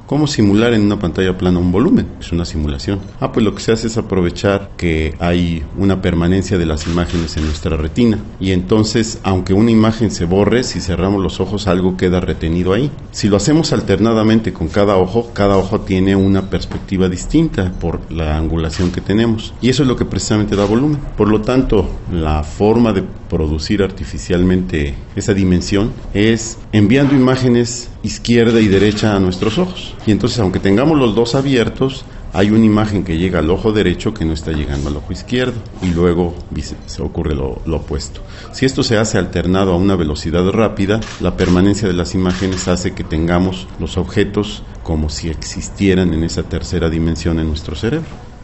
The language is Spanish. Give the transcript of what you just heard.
¿Cómo simular en una pantalla plana un volumen? Es una simulación. Pues lo que se hace es aprovechar que hay una permanencia de las imágenes en nuestra retina. Y entonces, aunque una imagen se borre, si cerramos los ojos, algo queda retenido ahí. Si lo hacemos alternadamente con cada ojo tiene una perspectiva distinta por la angulación que tenemos. Y eso es lo que precisamente da volumen. Por lo tanto, la forma de producir artificialmente esa dimensión es enviando imágenes izquierda y derecha a nuestros ojos. Y entonces, aunque tengamos los dos abiertos, hay una imagen que llega al ojo derecho que no está llegando al ojo izquierdo, y luego se ocurre lo opuesto. Si esto se hace alternado a una velocidad rápida, la permanencia de las imágenes hace que tengamos los objetos como si existieran en esa tercera dimensión en nuestro cerebro.